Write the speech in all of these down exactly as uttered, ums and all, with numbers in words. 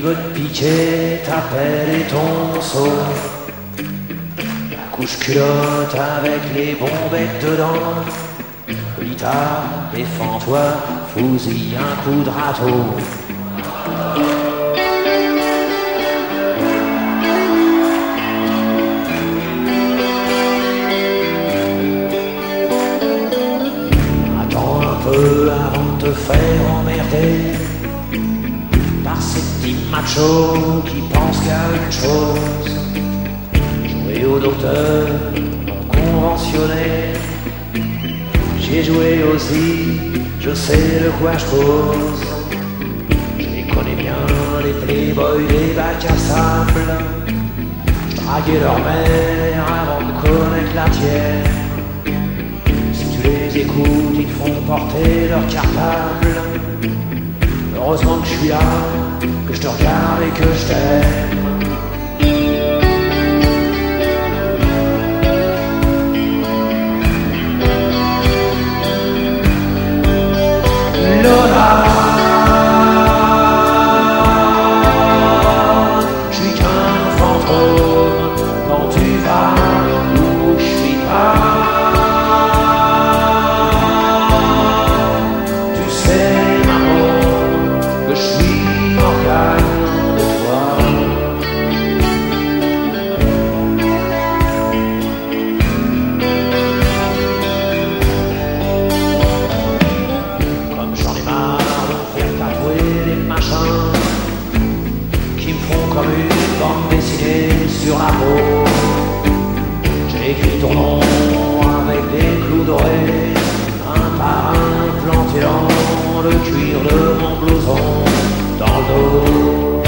veut te piquer ta pelle et ton seau. La couche culotte avec les bombettes dedans. Lita, défends-toi, fous-y un coup de râteau. Attends un peu avant de te faire emmerder par ces petits machos qui pensent qu'à une chose: jouer au docteur non conventionné. J'ai joué aussi, je sais de quoi je cause. Je les connais bien, les playboys, les bacs à sable. Je draguais leur mère avant de connaître la tienne. Si tu les écoutes, ils te font porter leur cartable. Heureusement que je suis là, que je te regarde et que je t'aime. Lola, je suis qu'un fantôme quand tu vas où je suis pas. Tu sais, maman, que je suis Morgane de toi. Comme j'en ai marre de faire tatouer des machins qui me font comme une bande dessinée sur la peau. J'ai écrit ton nom avec des clous dorés, un par un planté dans le cuir de mon blouson, dans le dos.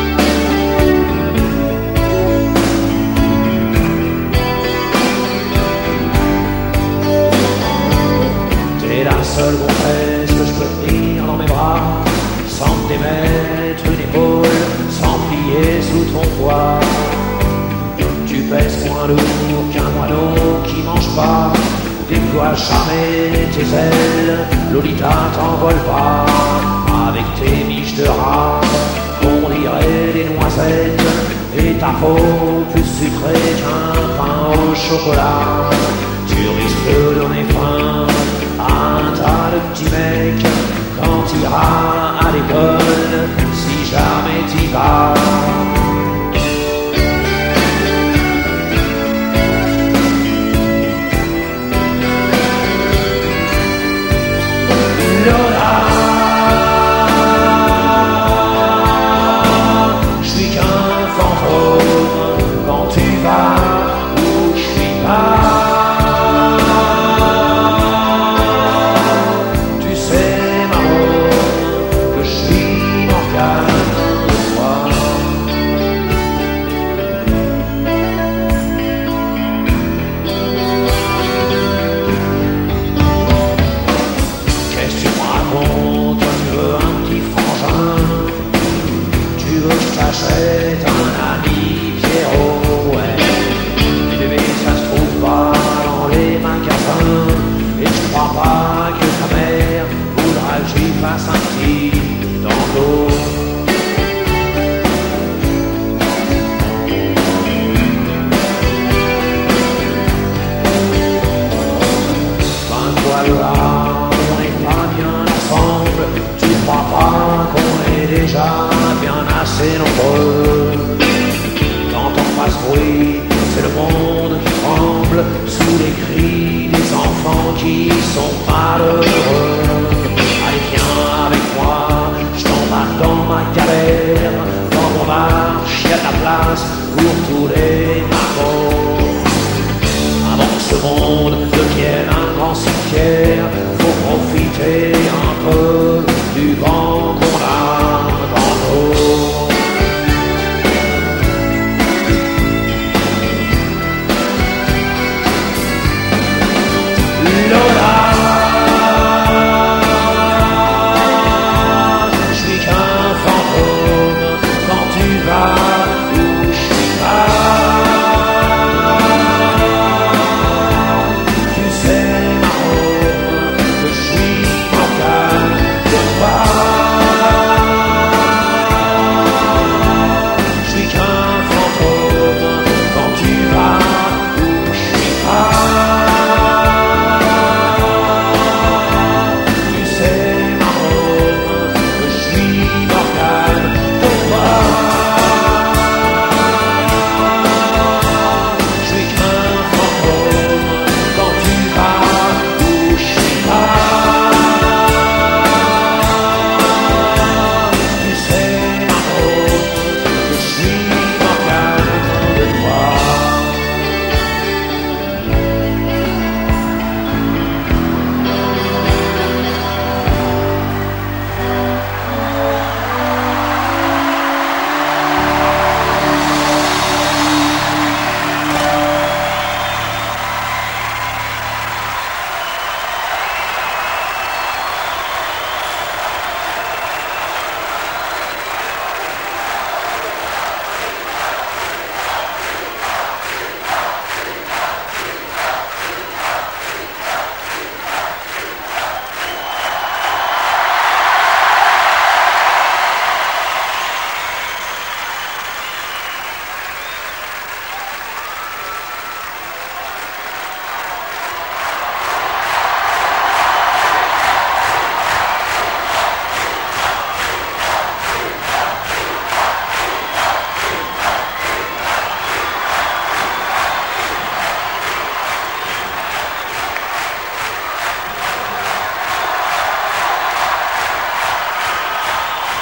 T'es la seule gonzesse que je peux tenir dans mes bras, sans me démettre une épaule, sans plier sous ton poids. Tu pèses moins lourd qu'un moineau qui mange pas. Déploie jamais tes ailes, Lolita, t'envole pas. Avec tes miches de rat, on dirait des noisettes, et ta peau plus sucrée qu'un pain au chocolat. Tu risques de donner faim à un tas de petits mecs quand t'iras à l'école, si jamais t'y vas. Lola, je suis qu'un fantôme quand tu vas où je suis pas. Tu sais, maman, que je suis Morgane de toi.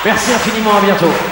Merci infiniment, à bientôt.